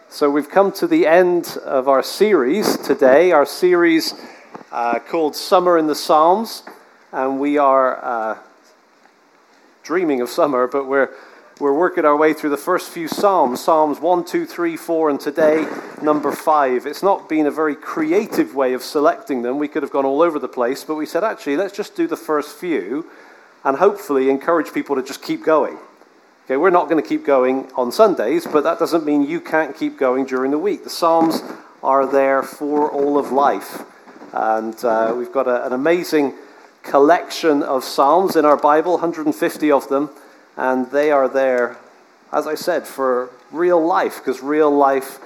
So we've come to the end of our series today, our series called Summer in the Psalms, and we are dreaming of summer, but we're working our way through the first few Psalms, Psalms 1, 2, 3, 4, and today, number 5. It's not been a very creative way of selecting them. We could have gone all over the place, but we said, actually, let's just do the first few and hopefully encourage people to just keep going. Okay, we're not going to keep going on Sundays, but that doesn't mean you can't keep going during the week. The Psalms are there for all of life. And we've got an amazing collection of Psalms in our Bible, 150 of them. And they are there, as I said, for real life, because real life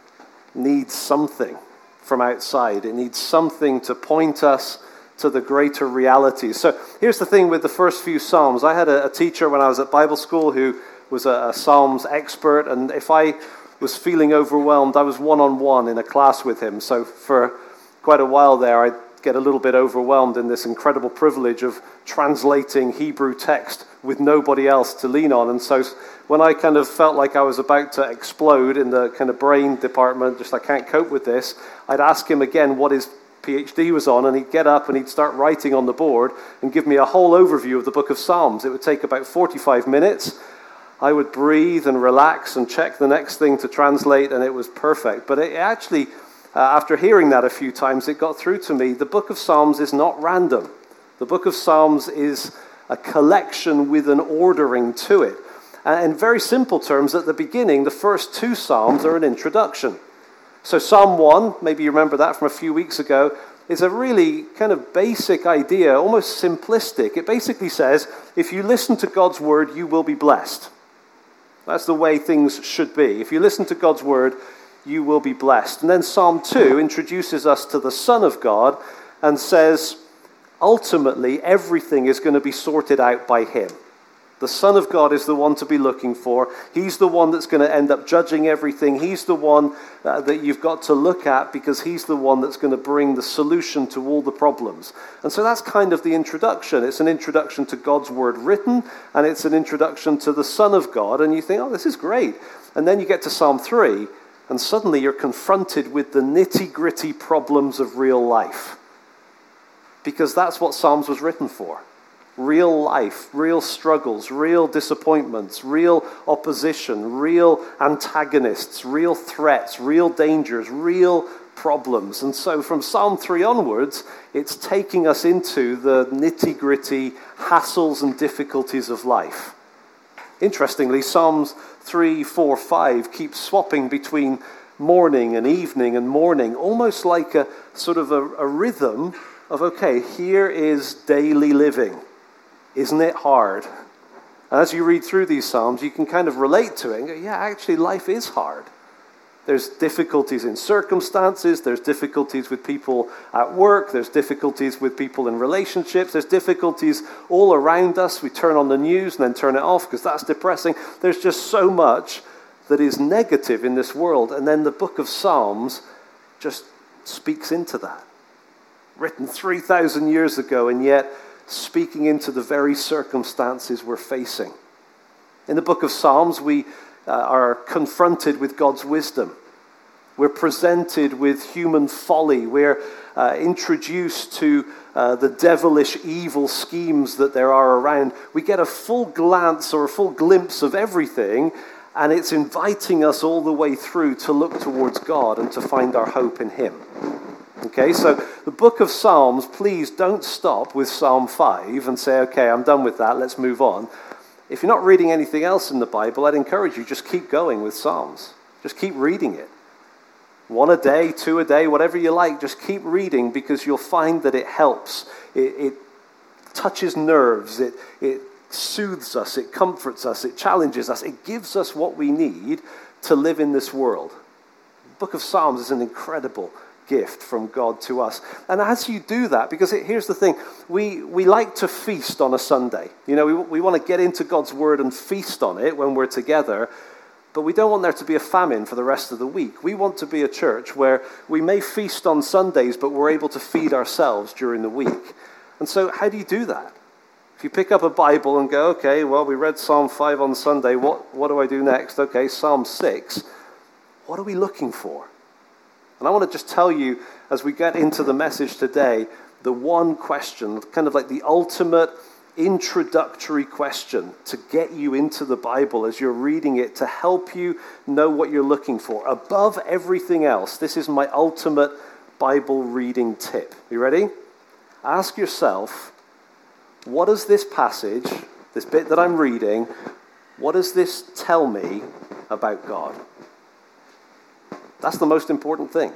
needs something from outside. It needs something to point us to the greater realities. So here's the thing with the first few Psalms. I had a teacher when I was at Bible school who was a Psalms expert, and if I was feeling overwhelmed, I was one-on-one in a class with him. So for quite a while there, I'd get a little bit overwhelmed in this incredible privilege of translating Hebrew text with nobody else to lean on. And so when I kind of felt like I was about to explode in the kind of brain department, just I can't cope with this, I'd ask him again what his PhD was on, and he'd get up and he'd start writing on the board and give me a whole overview of the book of Psalms. It would take about 45 minutes. I would breathe and relax and check the next thing to translate, and it was perfect. But it actually, after hearing that a few times, it got through to me. The book of Psalms is not random. The book of Psalms is a collection with an ordering to it. In very simple terms, at the beginning, the first two Psalms are an introduction. So Psalm 1, maybe you remember that from a few weeks ago, is a really kind of basic idea, almost simplistic. It basically says, if you listen to God's word, you will be blessed. That's the way things should be. If you listen to God's word, you will be blessed. And then Psalm 2 introduces us to the Son of God and says, ultimately, everything is going to be sorted out by him. The Son of God is the one to be looking for. He's the one that's going to end up judging everything. He's the one that you've got to look at because he's the one that's going to bring the solution to all the problems. And so that's kind of the introduction. It's an introduction to God's word written, and it's an introduction to the Son of God. And you think, oh, this is great. And then you get to Psalm 3, and suddenly you're confronted with the nitty-gritty problems of real life. Because that's what Psalms was written for. Real life, real struggles, real disappointments, real opposition, real antagonists, real threats, real dangers, real problems. And so from Psalm 3 onwards, it's taking us into the nitty-gritty hassles and difficulties of life. Interestingly, Psalms 3, 4, 5 keep swapping between morning and evening and morning, almost like a sort of a rhythm of, okay, here is daily living. Isn't it hard? And as you read through these Psalms, you can kind of relate to it and go, yeah, actually life is hard. There's difficulties in circumstances, there's difficulties with people at work, there's difficulties with people in relationships, there's difficulties all around us. We turn on the news and then turn it off because that's depressing. There's just so much that is negative in this world. And then the book of Psalms just speaks into that. Written 3,000 years ago, and yet speaking into the very circumstances we're facing. In the book of Psalms, we are confronted with God's wisdom. We're presented with human folly. We're introduced to the devilish evil schemes that there are around. We get a full glance or a full glimpse of everything, and it's inviting us all the way through to look towards God and to find our hope in him. Okay, so the book of Psalms, please don't stop with Psalm 5 and say, okay, I'm done with that, let's move on. If you're not reading anything else in the Bible, I'd encourage you, just keep going with Psalms. Just keep reading it. 1 a day, 2 a day, whatever you like, just keep reading because you'll find that it helps. It touches nerves, it soothes us, it comforts us, it challenges us, it gives us what we need to live in this world. The book of Psalms is an incredible gift from God to us. And as you do that, because here's the thing, we like to feast on a Sunday. You know, we want to get into God's word and feast on it when we're together, but we don't want there to be a famine for the rest of the week. We want to be a church where we may feast on Sundays, but we're able to feed ourselves during the week. And so how do you do that? If you pick up a Bible and go, okay, well, we read Psalm 5 on Sunday, what do I do next? Okay, Psalm 6. What are we looking for? And I want to just tell you, as we get into the message today, the one question, kind of like the ultimate introductory question to get you into the Bible as you're reading it, to help you know what you're looking for. Above everything else, this is my ultimate Bible reading tip. You ready? Ask yourself, what does this passage, this bit that I'm reading, what does this tell me about God? That's the most important thing.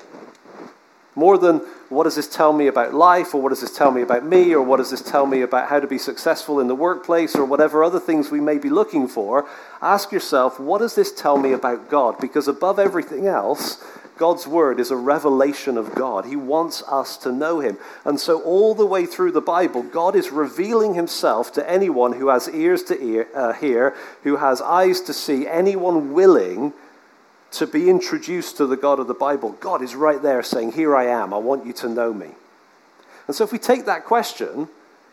More than what does this tell me about life, or what does this tell me about me, or what does this tell me about how to be successful in the workplace, or whatever other things we may be looking for, ask yourself, what does this tell me about God? Because above everything else, God's word is a revelation of God. He wants us to know him. And so all the way through the Bible, God is revealing himself to anyone who has ears to hear, who has eyes to see, anyone willing to be introduced to the God of the Bible. God is right there saying, here I am, I want you to know me. And so if we take that question,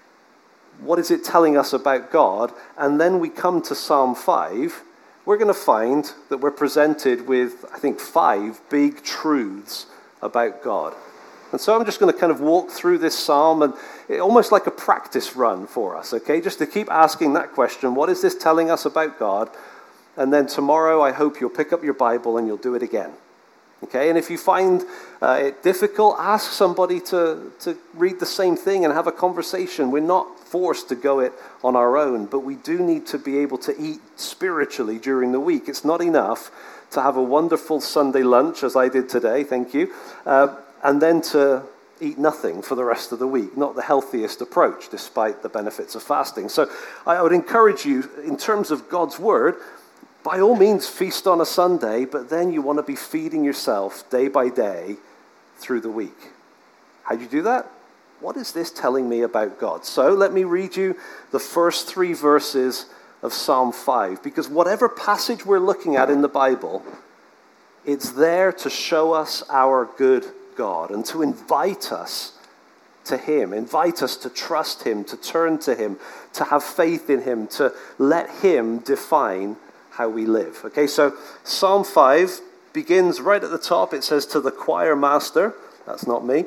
what is it telling us about God? And then we come to Psalm 5, we're going to find that we're presented with, I think, 5 big truths about God. And so I'm just going to kind of walk through this psalm, and almost like a practice run for us, okay? Just to keep asking that question, what is this telling us about God? And then tomorrow, I hope you'll pick up your Bible and you'll do it again. Okay? And if you find it difficult, ask somebody to read the same thing and have a conversation. We're not forced to go it on our own, but we do need to be able to eat spiritually during the week. It's not enough to have a wonderful Sunday lunch, as I did today, thank you, and then to eat nothing for the rest of the week. Not the healthiest approach, despite the benefits of fasting. So I would encourage you, in terms of God's word, by all means, feast on a Sunday, but then you want to be feeding yourself day by day through the week. How do you do that? What is this telling me about God? So let me read you the first 3 verses of Psalm 5, because whatever passage we're looking at in the Bible, it's there to show us our good God and to invite us to him, invite us to trust him, to turn to him, to have faith in him, to let him define how we live. Okay, so Psalm 5 begins right at the top. It says, to the choir master, that's not me,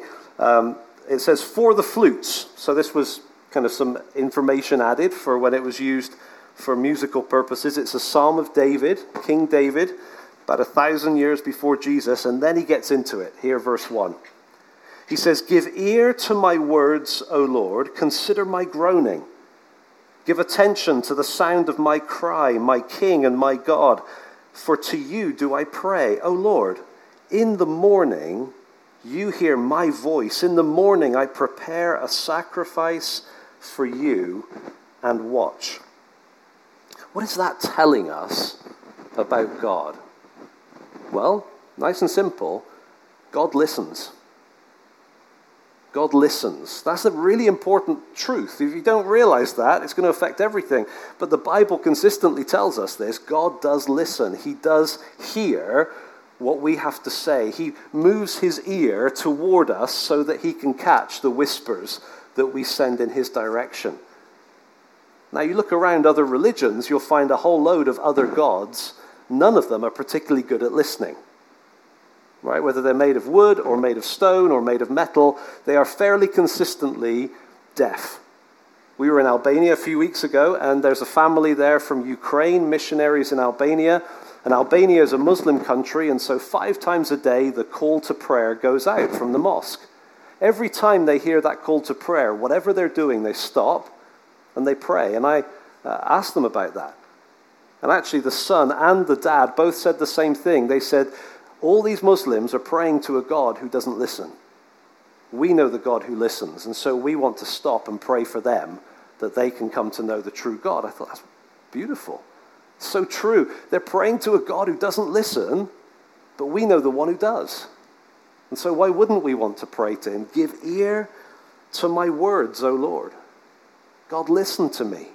it says, for the flutes. So this was kind of some information added for when it was used for musical purposes. It's a psalm of David, King David, about 1,000 years before Jesus, and then he gets into it. Here, verse 1. He says, give ear to my words, O Lord, consider my groaning. Give attention to the sound of my cry, my King and my God. For to you do I pray, O Lord. In the morning you hear my voice. In the morning I prepare a sacrifice for you and watch. What is that telling us about God? Well, nice and simple, God listens. God listens. That's a really important truth. If you don't realize that, it's going to affect everything. But the Bible consistently tells us this. God does listen. He does hear what we have to say. He moves his ear toward us so that he can catch the whispers that we send in his direction. Now, you look around other religions, you'll find a whole load of other gods. None of them are particularly good at listening. Right? Whether they're made of wood or made of stone or made of metal, they are fairly consistently deaf. We were in Albania a few weeks ago, and there's a family there from Ukraine, missionaries in Albania. And Albania is a Muslim country, and so 5 times a day the call to prayer goes out from the mosque. Every time they hear that call to prayer, whatever they're doing, they stop and they pray. And I asked them about that. And actually the son and the dad both said the same thing. They said, all these Muslims are praying to a God who doesn't listen. We know the God who listens, and so we want to stop and pray for them that they can come to know the true God. I thought, that's beautiful. So true. They're praying to a God who doesn't listen, but we know the one who does. And so why wouldn't we want to pray to him? Give ear to my words, O Lord. God, listen to me.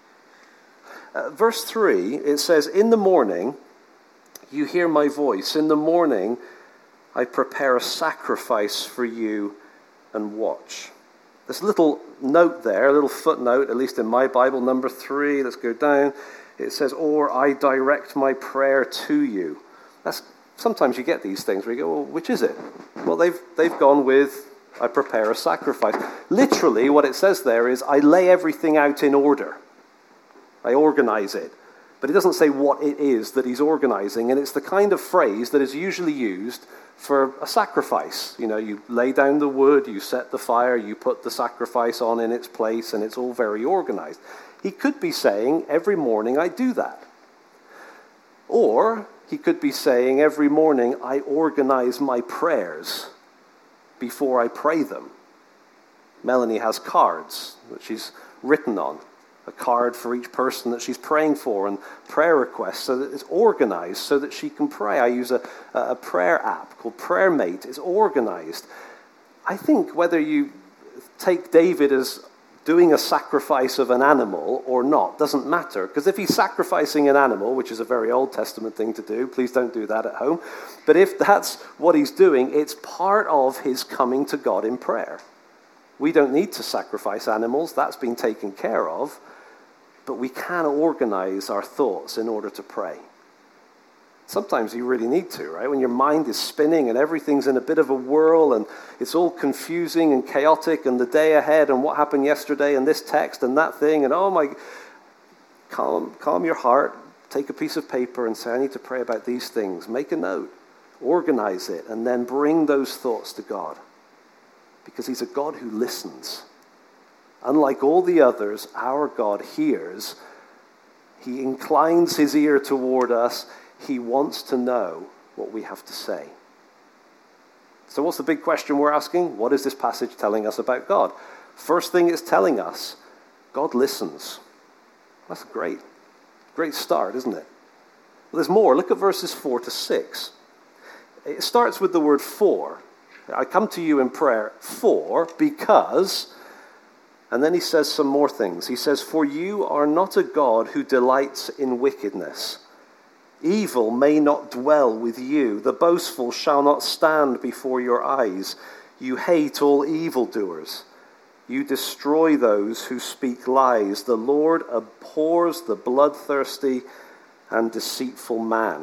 Verse 3, it says, in the morning you hear my voice. In the morning, I prepare a sacrifice for you and watch. This little note there, a little footnote, at least in my Bible, number 3, let's go down. It says, or I direct my prayer to you. That's sometimes you get these things where you go, well, which is it? Well, they've gone with, I prepare a sacrifice. Literally, what it says there is, I lay everything out in order. I organize it. But it doesn't say what it is that he's organizing, and it's the kind of phrase that is usually used for a sacrifice. You know, you lay down the wood, you set the fire, you put the sacrifice on in its place, and it's all very organized. He could be saying, every morning I do that. Or he could be saying, every morning I organize my prayers before I pray them. Melanie has cards that she's written on, a card for each person that she's praying for, and prayer requests, so that it's organized so that she can pray. I use a prayer app called PrayerMate. It's organized. I think whether you take David as doing a sacrifice of an animal or not doesn't matter, because if he's sacrificing an animal, which is a very Old Testament thing to do, please don't do that at home, but if that's what he's doing, it's part of his coming to God in prayer. We don't need to sacrifice animals, that's been taken care of, but we can organize our thoughts in order to pray. Sometimes you really need to, right? When your mind is spinning and everything's in a bit of a whirl and it's all confusing and chaotic and the day ahead and what happened yesterday and this text and that thing and oh my, calm your heart, take a piece of paper and say, I need to pray about these things. Make a note, organize it, and then bring those thoughts to God. Because he's a God who listens. Unlike all the others, our God hears. He inclines his ear toward us. He wants to know what we have to say. So what's the big question we're asking? What is this passage telling us about God? First thing it's telling us, God listens. That's a great start, isn't it? Well, there's more. Look at verses 4 to 6. It starts with the word for. I come to you in prayer for, because, and then he says some more things. He says, for you are not a God who delights in wickedness. Evil may not dwell with you. The boastful shall not stand before your eyes. You hate all evildoers. You destroy those who speak lies. The Lord abhors the bloodthirsty and deceitful man.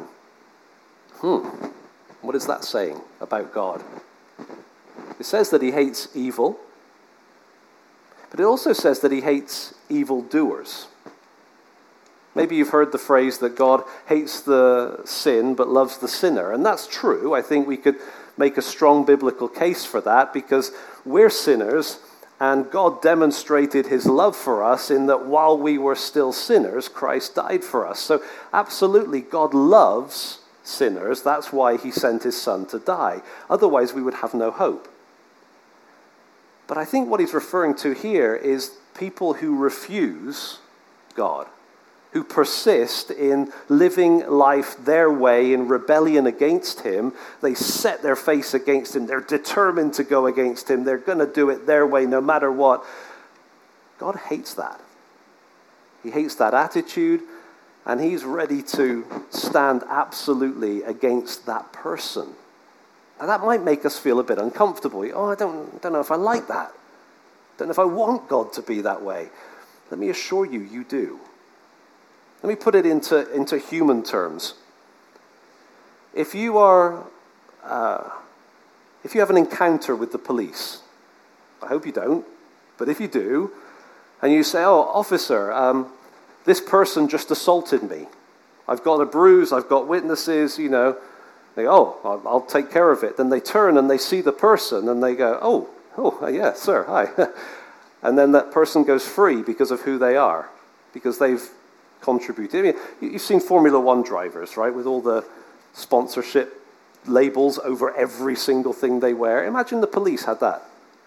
What is that saying about God? It says that he hates evil, but it also says that he hates evildoers. Maybe you've heard the phrase that God hates the sin but loves the sinner, and that's true. I think we could make a strong biblical case for that because we're sinners, and God demonstrated his love for us in that while we were still sinners, Christ died for us. So absolutely, God loves sinners. That's why he sent his son to die. Otherwise, we would have no hope. But I think what he's referring to here is people who refuse God, who persist in living life their way in rebellion against him. They set their face against him. They're determined to go against him. They're going to do it their way no matter what. God hates that. He hates that attitude, and he's ready to stand absolutely against that person. Now, that might make us feel a bit uncomfortable. I don't know if I like that. I don't know if I want God to be that way. Let me assure you, you do. Let me put it into human terms. If you have an encounter with the police, I hope you don't, but if you do, and you say, oh, officer, this person just assaulted me. I've got a bruise, I've got witnesses, They go, oh, I'll take care of it. Then they turn and they see the person and they go, oh, yeah, sir, hi. And then that person goes free because of who they are, because they've contributed. I mean, you've seen Formula One drivers, right, with all the sponsorship labels over every single thing they wear. Imagine the police had that.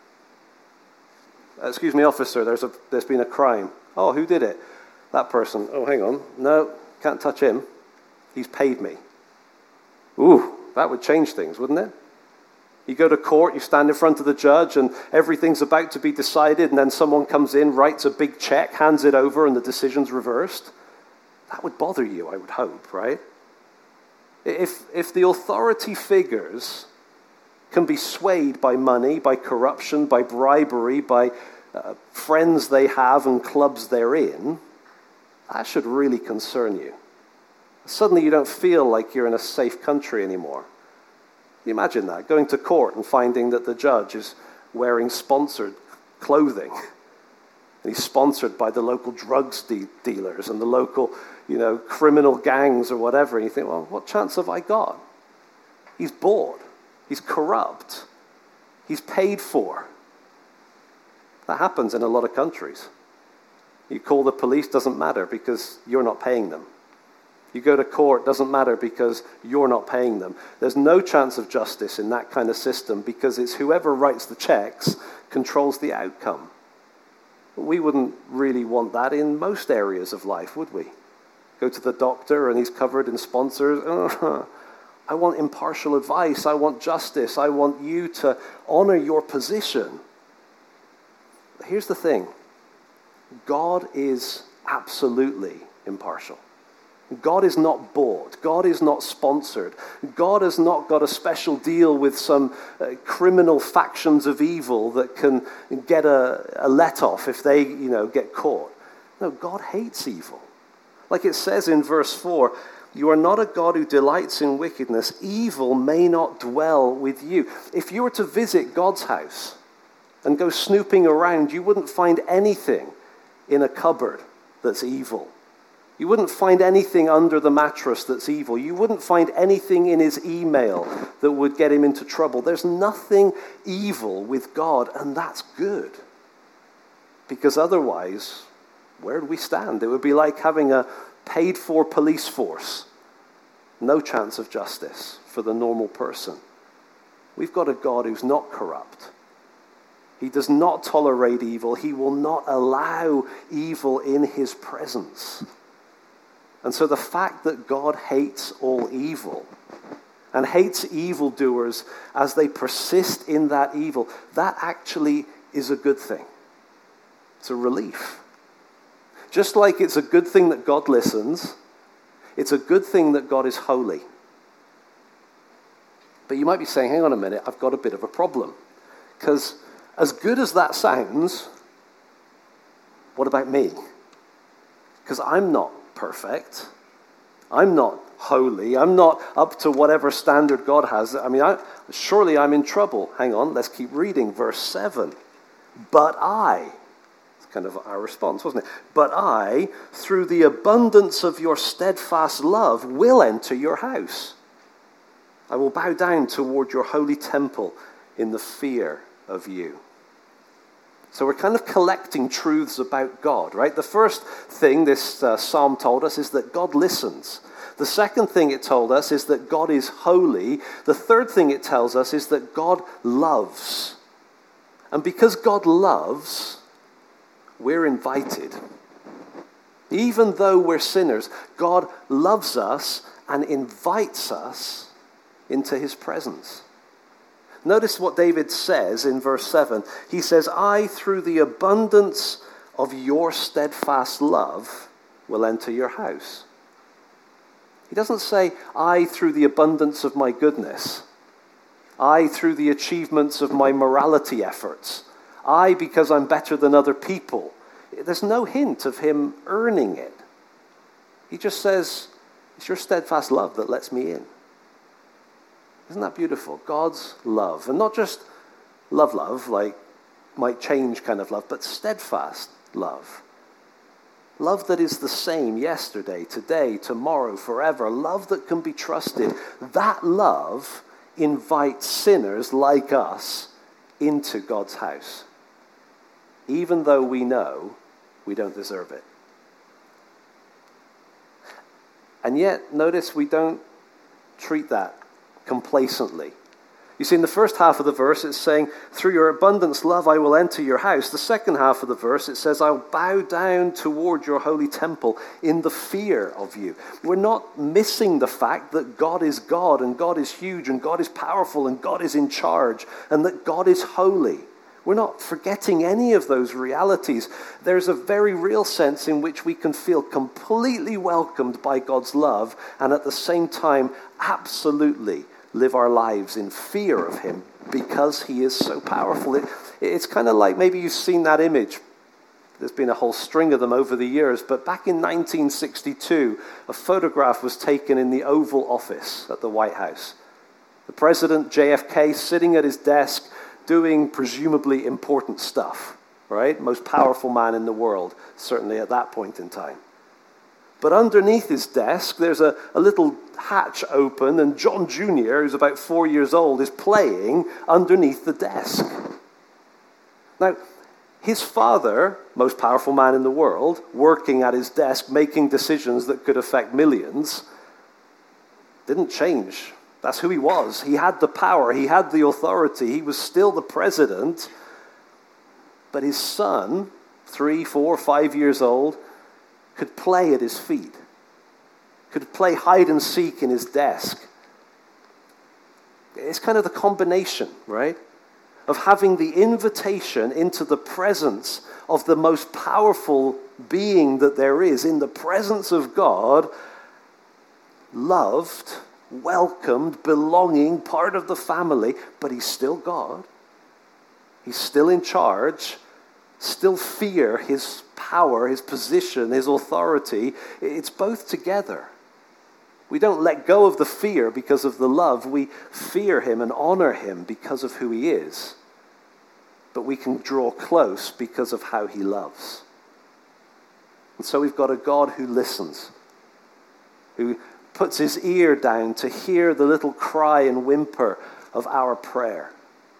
Excuse me, officer, there's been a crime. Oh, who did it? That person. Oh, hang on. No, can't touch him. He's paid me. Ooh, that would change things, wouldn't it? You go to court, you stand in front of the judge, and everything's about to be decided, and then someone comes in, writes a big check, hands it over, and the decision's reversed. That would bother you, I would hope, right? If the authority figures can be swayed by money, by corruption, by bribery, by friends they have and clubs they're in, that should really concern you. Suddenly you don't feel like you're in a safe country anymore. Can you imagine that? Going to court and finding that the judge is wearing sponsored clothing. And he's sponsored by the local drugs dealers and the local, criminal gangs or whatever. And you think, well, what chance have I got? He's bought. He's corrupt. He's paid for. That happens in a lot of countries. You call the police, doesn't matter because you're not paying them. You go to court, doesn't matter because you're not paying them. There's no chance of justice in that kind of system because it's whoever writes the checks controls the outcome. We wouldn't really want that in most areas of life, would we? Go to the doctor and he's covered in sponsors. I want impartial advice. I want justice. I want you to honor your position. Here's the thing. God is absolutely impartial. God is not bought. God is not sponsored. God has not got a special deal with some criminal factions of evil that can get a let-off if they, get caught. No, God hates evil. Like it says in verse 4, you are not a God who delights in wickedness. Evil may not dwell with you. If you were to visit God's house and go snooping around, you wouldn't find anything in a cupboard that's evil. You wouldn't find anything under the mattress that's evil. You wouldn't find anything in his email that would get him into trouble. There's nothing evil with God, and that's good. Because otherwise, where do we stand? It would be like having a paid-for police force. No chance of justice for the normal person. We've got a God who's not corrupt. He does not tolerate evil. He will not allow evil in his presence. And so the fact that God hates all evil and hates evildoers as they persist in that evil, that actually is a good thing. It's a relief. Just like it's a good thing that God listens, it's a good thing that God is holy. But you might be saying, hang on a minute, I've got a bit of a problem. Because as good as that sounds, what about me? Because I'm not perfect. I'm not holy. I'm not up to whatever standard God has. Surely I'm in trouble. Hang on, let's keep reading. Verse 7. But I, it's kind of our response, wasn't it? But I, through the abundance of your steadfast love, will enter your house. I will bow down toward your holy temple in the fear of you. So we're kind of collecting truths about God, right? The first thing this psalm told us is that God listens. The second thing it told us is that God is holy. The third thing it tells us is that God loves. And because God loves, we're invited. Even though we're sinners, God loves us and invites us into his presence. Notice what David says in verse 7. He says, I, through the abundance of your steadfast love, will enter your house. He doesn't say, I, through the abundance of my goodness. I, through the achievements of my morality efforts. I, because I'm better than other people. There's no hint of him earning it. He just says, it's your steadfast love that lets me in. Isn't that beautiful? God's love. And not just love, like might change kind of love, but steadfast love. Love that is the same yesterday, today, tomorrow, forever. Love that can be trusted. That love invites sinners like us into God's house, even though we know we don't deserve it. And yet, notice we don't treat that complacently. You see, in the first half of the verse, it's saying, through your abundance love, I will enter your house. The second half of the verse, it says, I'll bow down toward your holy temple in the fear of you. We're not missing the fact that God is God, and God is huge, and God is powerful, and God is in charge, and that God is holy. We're not forgetting any of those realities. There's a very real sense in which we can feel completely welcomed by God's love, and at the same time, absolutely live our lives in fear of him because he is so powerful. It's kind of like, maybe you've seen that image There's been a whole string of them over the years, but back in 1962, a photograph was taken in the Oval Office at the White House. The President, JFK, sitting at his desk doing presumably important stuff, right? Most powerful man in the world, certainly at that point in time. But underneath his desk, there's a little hatch open, and John Jr., who's about 4 years old, is playing underneath the desk. Now, his father, most powerful man in the world, working at his desk, making decisions that could affect millions, didn't change. That's who he was. He had the power. He had the authority. He was still the president. But his son, 3, 4, 5 years old, could play at his feet, could play hide and seek in his desk. It's kind of the combination, right, of having the invitation into the presence of the most powerful being that there is, in the presence of God, loved, welcomed, belonging, part of the family, but he's still God. He's still in charge, still fear his power, his position, his authority. It's both together. We don't let go of the fear because of the love. We fear him and honor him because of who he is. But we can draw close because of how he loves. And so we've got a God who listens, who puts his ear down to hear the little cry and whimper of our prayer.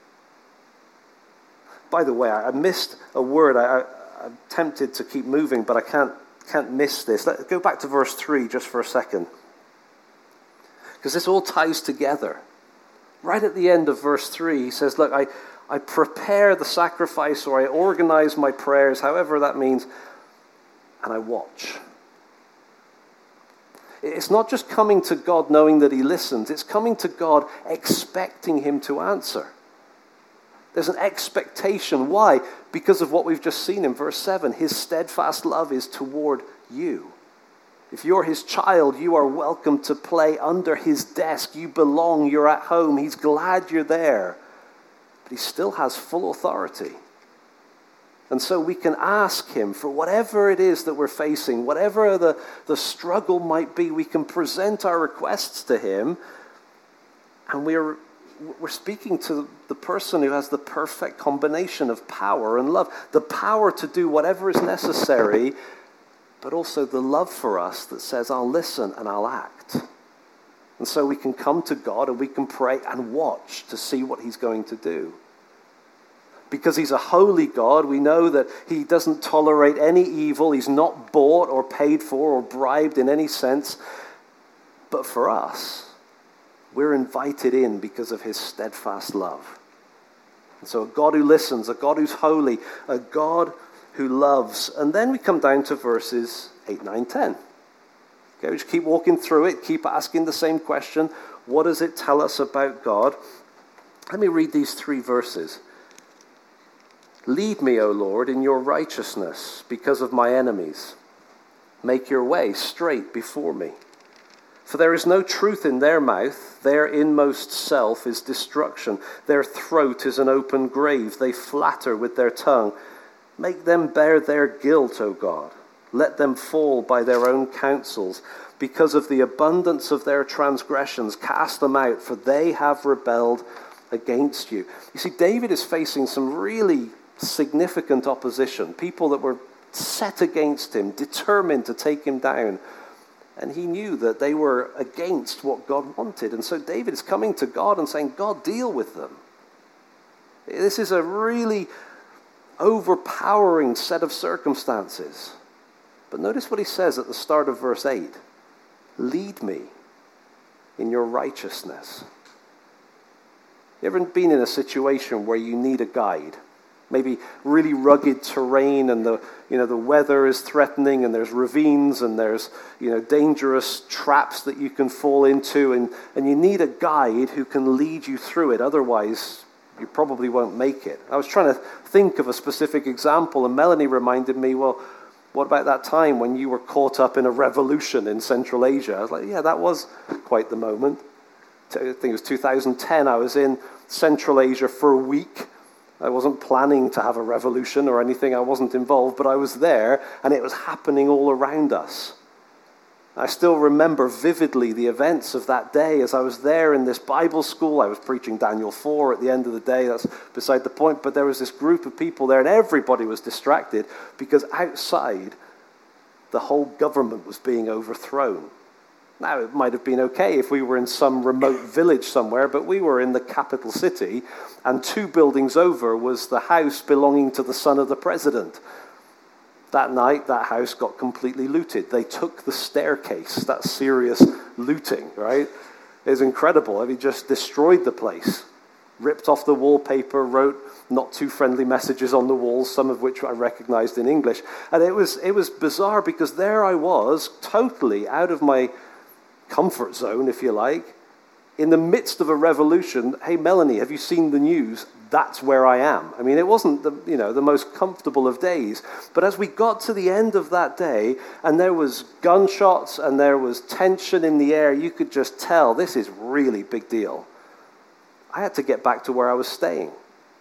By the way, I missed a word. I'm tempted to keep moving, but I can't miss this. Let's go back to verse 3 just for a second, because this all ties together. Right at the end of verse 3, he says, look, I prepare the sacrifice, or I organize my prayers, however that means, and I watch. It's not just coming to God knowing that he listens. It's coming to God expecting him to answer. There's an expectation. Why? Because of what we've just seen in verse 7. His steadfast love is toward you. If you're his child, you are welcome to play under his desk. You belong. You're at home. He's glad you're there. But he still has full authority. And so we can ask him for whatever it is that we're facing, whatever the struggle might be, we can present our requests to him, and we're speaking to the person who has the perfect combination of power and love. The power to do whatever is necessary, but also the love for us that says, I'll listen and I'll act. And so we can come to God and we can pray and watch to see what he's going to do. Because he's a holy God, we know that he doesn't tolerate any evil. He's not bought or paid for or bribed in any sense. But for us, we're invited in because of his steadfast love. And so a God who listens, a God who's holy, a God who loves. And then we come down to verses 8, 9, 10. Okay, we just keep walking through it, keep asking the same question. What does it tell us about God? Let me read these 3 verses. Lead me, O Lord, in your righteousness because of my enemies. Make your way straight before me. For there is no truth in their mouth. Their inmost self is destruction. Their throat is an open grave. They flatter with their tongue. Make them bear their guilt, O God. Let them fall by their own counsels. Because of the abundance of their transgressions, cast them out, for they have rebelled against you. You see, David is facing some really significant opposition. People that were set against him, determined to take him down. And he knew that they were against what God wanted. And so David is coming to God and saying, God, deal with them. This is a really overpowering set of circumstances. But notice what he says at the start of verse 8. Lead me in your righteousness. You ever been in a situation where you need a guide? Maybe really rugged terrain, and the weather is threatening, and there's ravines, and there's dangerous traps that you can fall into, and you need a guide who can lead you through it. Otherwise, you probably won't make it. I was trying to think of a specific example, and Melanie reminded me, well, what about that time when you were caught up in a revolution in Central Asia? I was like, yeah, that was quite the moment. I think it was 2010. I was in Central Asia for a week. I wasn't planning to have a revolution or anything. I wasn't involved, but I was there, and it was happening all around us. I still remember vividly the events of that day as I was there in this Bible school. I was preaching Daniel 4 at the end of the day. That's beside the point. But there was this group of people there, and everybody was distracted because outside, the whole government was being overthrown. Now, it might have been okay if we were in some remote village somewhere, but we were in the capital city, and 2 buildings over was the house belonging to the son of the president. That night, that house got completely looted. They took the staircase. That's serious looting, right? It's incredible. I mean, just destroyed the place. Ripped off the wallpaper, wrote not too friendly messages on the walls, some of which I recognized in English. And it was bizarre because there I was, totally out of my comfort zone, if you like, in the midst of a revolution. Hey, Melanie, have you seen the news? That's where I am. I mean, it wasn't the most comfortable of days. But as we got to the end of that day, and there was gunshots and there was tension in the air, you could just tell this is really big deal. I had to get back to where I was staying,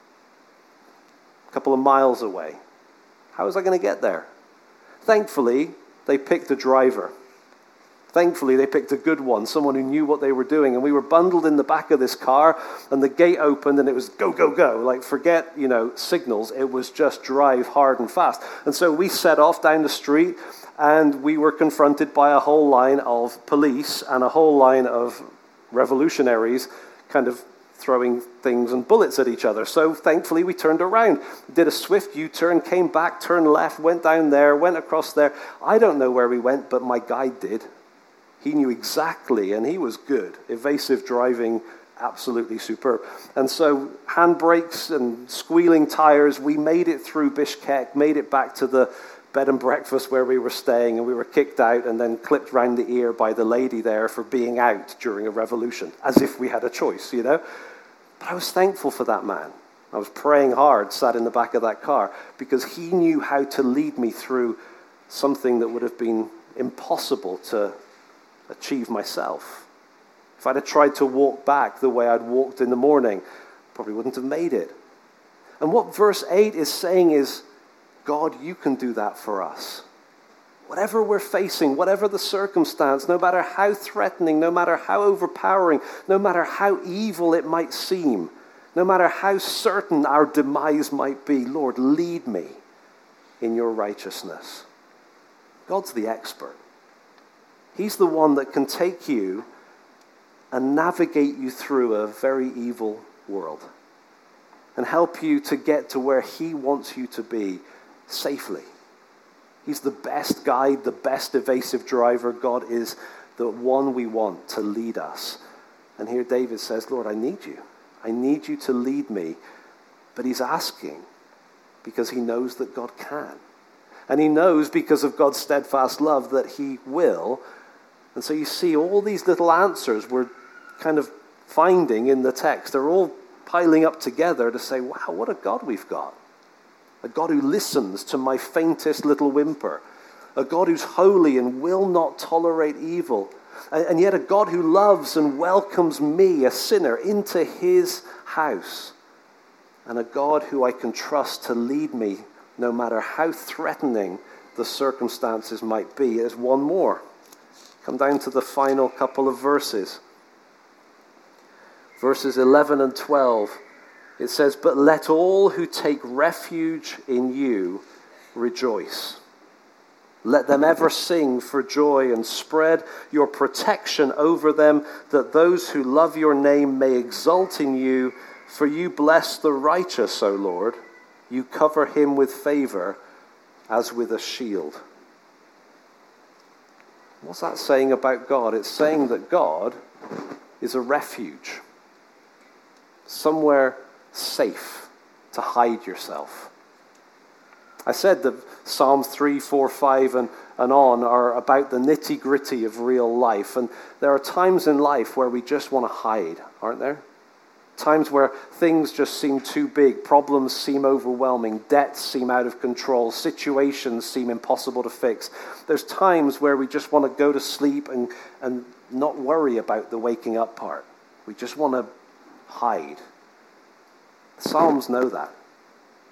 a couple of miles away. How was I going to get there? Thankfully, they picked a driver. Thankfully, they picked a good one, someone who knew what they were doing. And we were bundled in the back of this car, and the gate opened, and it was go, go, go. Like, forget, signals. It was just drive hard and fast. And so we set off down the street, and we were confronted by a whole line of police and a whole line of revolutionaries kind of throwing things and bullets at each other. So thankfully, we turned around, did a swift U-turn, came back, turned left, went down there, went across there. I don't know where we went, but my guide did. He knew exactly, and he was good. Evasive driving, absolutely superb. And so handbrakes and squealing tires, we made it through Bishkek, made it back to the bed and breakfast where we were staying, and we were kicked out and then clipped round the ear by the lady there for being out during a revolution, as if we had a choice, But I was thankful for that man. I was praying hard, sat in the back of that car, because he knew how to lead me through something that would have been impossible to achieve myself. If I'd have tried to walk back the way I'd walked in the morning, probably wouldn't have made it. And what verse 8 is saying is, God, you can do that for us. Whatever we're facing, whatever the circumstance, no matter how threatening, no matter how overpowering, no matter how evil it might seem, no matter how certain our demise might be, Lord, lead me in your righteousness. God's the expert. He's the one that can take you and navigate you through a very evil world and help you to get to where he wants you to be safely. He's the best guide, the best evasive driver. God is the one we want to lead us. And here David says, Lord, I need you. I need you to lead me. But he's asking because he knows that God can. And he knows because of God's steadfast love that he will. And so you see all these little answers we're kind of finding in the text. They're all piling up together to say, wow, what a God we've got. A God who listens to my faintest little whimper. A God who's holy and will not tolerate evil. And yet a God who loves and welcomes me, a sinner, into his house. And a God who I can trust to lead me no matter how threatening the circumstances might be. There's one more. Come down to the final couple of verses. Verses 11 and 12. It says, but let all who take refuge in you rejoice. Let them ever sing for joy and spread your protection over them, that those who love your name may exult in you. For you bless the righteous, O Lord. You cover him with favor as with a shield. What's that saying about God? It's saying that God is a refuge. Somewhere safe to hide yourself. I said that Psalms 3, 4, 5 and on are about the nitty-gritty of real life. And there are times in life where we just want to hide, aren't there? Times where things just seem too big, problems seem overwhelming, debts seem out of control, situations seem impossible to fix. There's times where we just want to go to sleep and not worry about the waking up part. We just want to hide. The Psalms know that.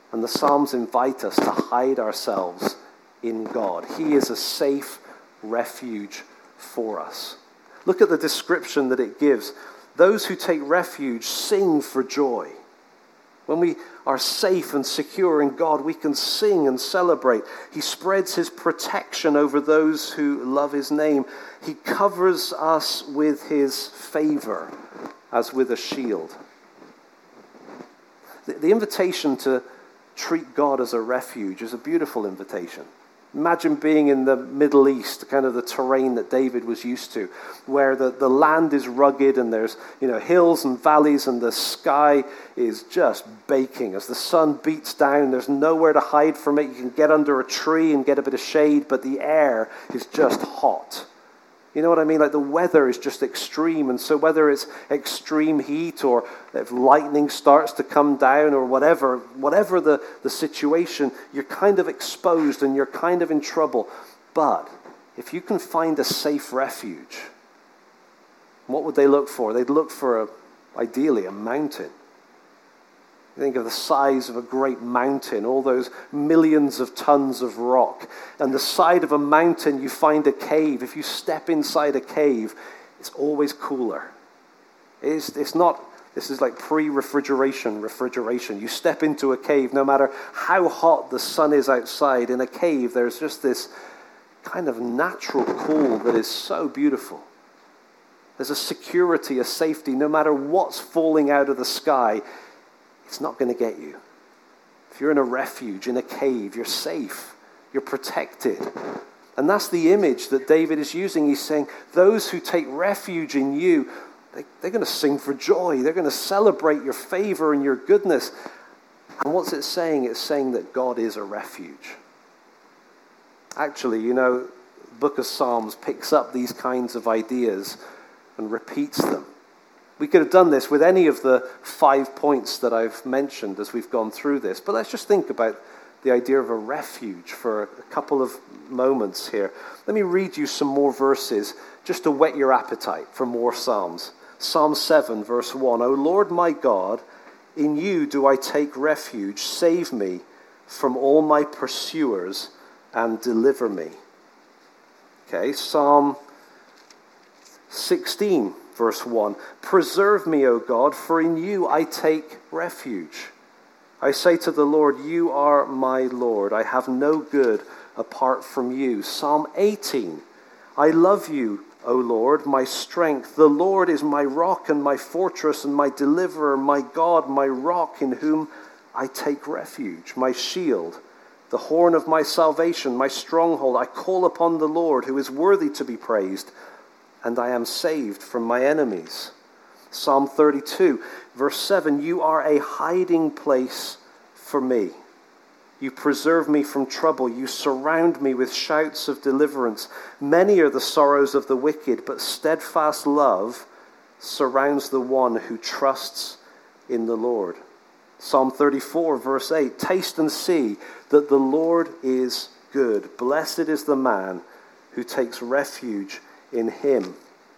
And the Psalms invite us to hide ourselves in God. He is a safe refuge for us. Look at the description that it gives. Those who take refuge sing for joy. When we are safe and secure in God, we can sing and celebrate. He spreads his protection over those who love his name. He covers us with his favor as with a shield. The invitation to treat God as a refuge is a beautiful invitation. Imagine being in the Middle East, kind of the terrain that David was used to, where the land is rugged and there's hills and valleys and the sky is just baking. As the sun beats down, there's nowhere to hide from it. You can get under a tree and get a bit of shade, but the air is just hot. You know what I mean? Like the weather is just extreme. And so whether it's extreme heat or if lightning starts to come down or whatever the situation, you're kind of exposed and you're kind of in trouble. But if you can find a safe refuge, what would they look for? They'd look for, ideally, a mountain. Think of the size of a great mountain, all those millions of tons of rock. And the side of a mountain, you find a cave. If you step inside a cave, it's always cooler. It's not, this is like refrigeration. You step into a cave, no matter how hot the sun is outside, in a cave, there's just this kind of natural cool that is so beautiful. There's a security, a safety, no matter what's falling out of the sky, it's not going to get you. If you're in a refuge, in a cave, you're safe. You're protected. And that's the image that David is using. He's saying, those who take refuge in you, they're going to sing for joy. They're going to celebrate your favor and your goodness. And what's it saying? It's saying that God is a refuge. Actually, the book of Psalms picks up these kinds of ideas and repeats them. We could have done this with any of the 5 points that I've mentioned as we've gone through this. But let's just think about the idea of a refuge for a couple of moments here. Let me read you some more verses just to whet your appetite for more Psalms. Psalm 7, verse 1. O Lord my God, in you do I take refuge. Save me from all my pursuers and deliver me. Okay, Psalm 16, verse 1. Preserve me, O God, for in you I take refuge. I say to the Lord, you are my Lord. I have no good apart from you. Psalm 18. I love you, O Lord, my strength. The Lord is my rock and my fortress and my deliverer, my God, my rock in whom I take refuge, my shield, the horn of my salvation, my stronghold. I call upon the Lord, who is worthy to be praised, and I am saved from my enemies. Psalm 32, verse 7, you are a hiding place for me. You preserve me from trouble. You surround me with shouts of deliverance. Many are the sorrows of the wicked, but steadfast love surrounds the one who trusts in the Lord. Psalm 34, verse 8, taste and see that the Lord is good. Blessed is the man who takes refuge in him.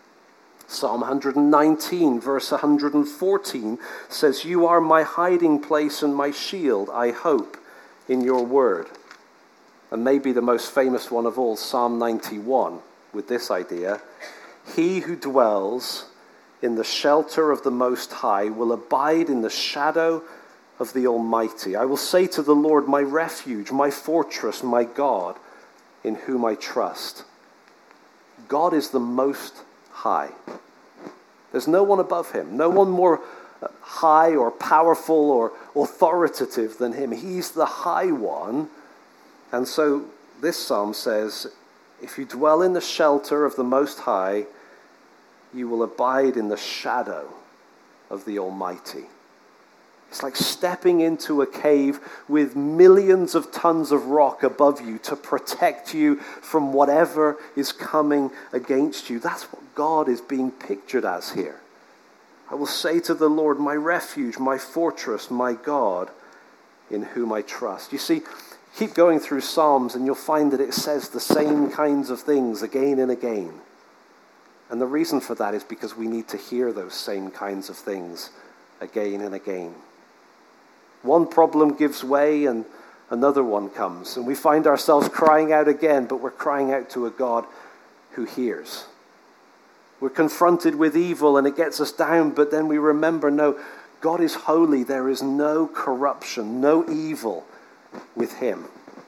Psalm 119, verse 114 says, you are my hiding place and my shield. I hope in your word. And maybe the most famous one of all, Psalm 91, with this idea. He who dwells in the shelter of the Most High will abide in the shadow of the Almighty. I will say to the Lord, my refuge, my fortress, my God, in whom I trust. God is the Most High. There's no one above him, no one more high or powerful or authoritative than him. He's the high one. And so this psalm says, if you dwell in the shelter of the Most High, you will abide in the shadow of the Almighty. It's like stepping into a cave with millions of tons of rock above you to protect you from whatever is coming against you. That's what God is being pictured as here. I will say to the Lord, my refuge, my fortress, my God, in whom I trust. You see, keep going through Psalms and you'll find that it says the same kinds of things again and again. And the reason for that is because we need to hear those same kinds of things again and again. One problem gives way and another one comes. And we find ourselves crying out again, but we're crying out to a God who hears. We're confronted with evil and it gets us down, but then we remember, no, God is holy. There is no corruption, no evil with him.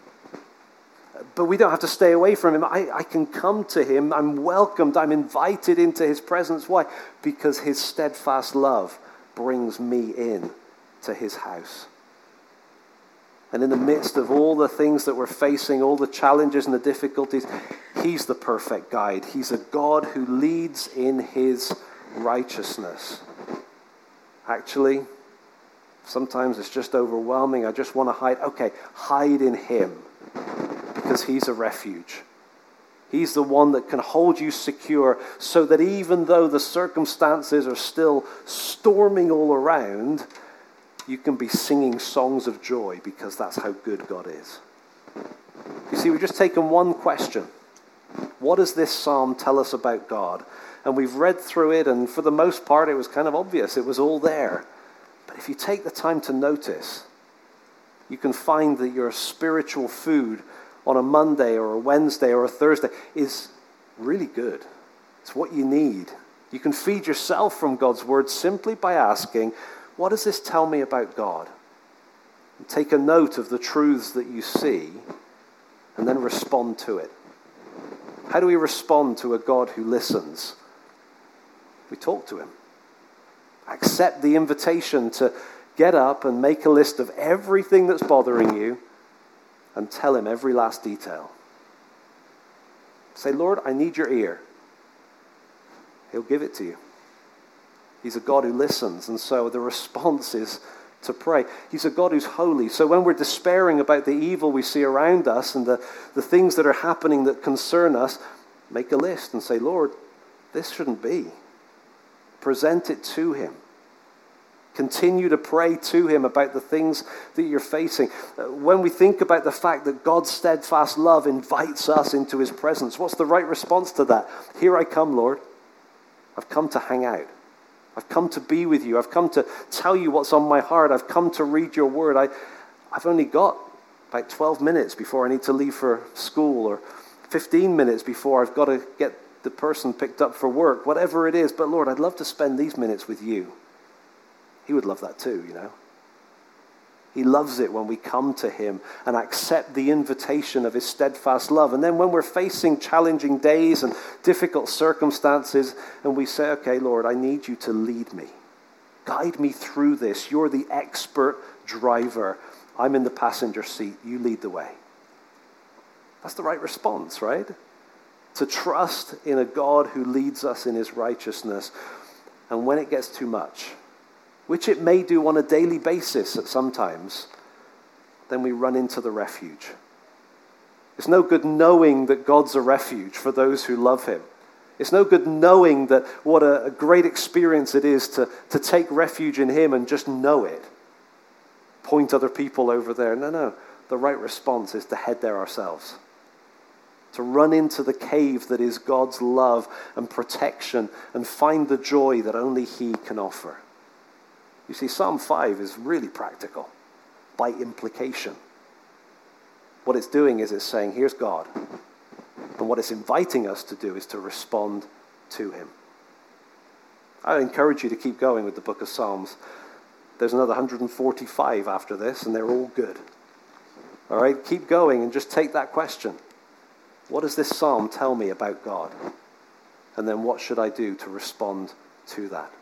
But we don't have to stay away from him. I can come to him. I'm welcomed. I'm invited into his presence. Why? Because his steadfast love brings me in to his house. And in the midst of all the things that we're facing, all the challenges and the difficulties, he's the perfect guide. He's a God who leads in his righteousness. Actually, sometimes it's just overwhelming. I just want to hide. Okay, hide in him because he's a refuge. He's the one that can hold you secure so that even though the circumstances are still storming all around, you can be singing songs of joy because that's how good God is. You see, we've just taken one question. What does this psalm tell us about God? And we've read through it, and for the most part, it was kind of obvious. It was all there. But if you take the time to notice, you can find that your spiritual food on a Monday or a Wednesday or a Thursday is really good. It's what you need. You can feed yourself from God's word simply by asking, what does this tell me about God? And take a note of the truths that you see and then respond to it. How do we respond to a God who listens? We talk to him. Accept the invitation to get up and make a list of everything that's bothering you and tell him every last detail. Say, Lord, I need your ear. He'll give it to you. He's a God who listens, and so the response is to pray. He's a God who's holy. So when we're despairing about the evil we see around us and the things that are happening that concern us, make a list and say, Lord, this shouldn't be. Present it to him. Continue to pray to him about the things that you're facing. When we think about the fact that God's steadfast love invites us into his presence, what's the right response to that? Here I come, Lord. I've come to hang out. I've come to be with you. I've come to tell you what's on my heart. I've come to read your word. I've only got about 12 minutes before I need to leave for school, or 15 minutes before I've got to get the person picked up for work, whatever it is. But Lord, I'd love to spend these minutes with you. He would love that too, you know. He loves it when we come to him and accept the invitation of his steadfast love. And then when we're facing challenging days and difficult circumstances, and we say, okay, Lord, I need you to lead me. Guide me through this. You're the expert driver. I'm in the passenger seat. You lead the way. That's the right response, right? To trust in a God who leads us in his righteousness. And when it gets too much, which it may do on a daily basis at sometimes, then we run into the refuge. It's no good knowing that God's a refuge for those who love him. It's no good knowing that what a great experience it is to take refuge in him and just know it. Point other people over there. No. The right response is to head there ourselves. To run into the cave that is God's love and protection and find the joy that only he can offer. You see, Psalm 5 is really practical by implication. What it's doing is it's saying, here's God. And what it's inviting us to do is to respond to him. I encourage you to keep going with the book of Psalms. There's another 145 after this, and they're all good. All right, keep going and just take that question. What does this psalm tell me about God? And then what should I do to respond to that?